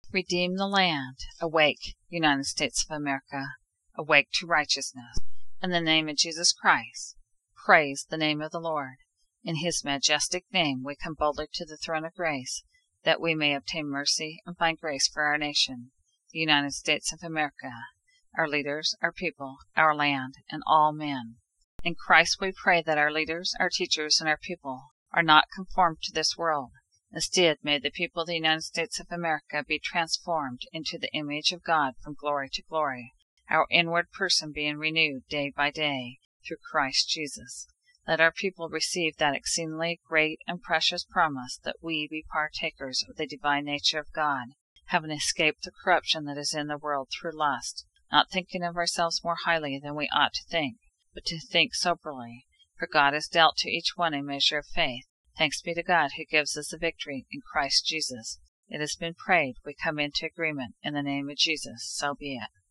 Redeem the land! Awake, United States of America! Awake to righteousness! In the name of Jesus Christ, praise the name of the Lord. In His majestic name we come boldly to the throne of grace, that we may obtain mercy and find grace for our nation, the United States of America, our leaders, our people, our land, and all men. In Christ we pray that our leaders, our teachers, and our people are not conformed to this world. Instead, may the people of the United States of America be transformed into the image of God from glory to glory, our inward person being renewed day by day through Christ Jesus. Let our people receive that exceedingly great and precious promise that we be partakers of the divine nature of God, having escaped the corruption that is in the world through lust, not thinking of ourselves more highly than we ought to think, but to think soberly, for God has dealt to each one a measure of faith. Thanks be to God who gives us the victory in Christ Jesus. It has been prayed. We come into agreement. In the name of Jesus, so be it.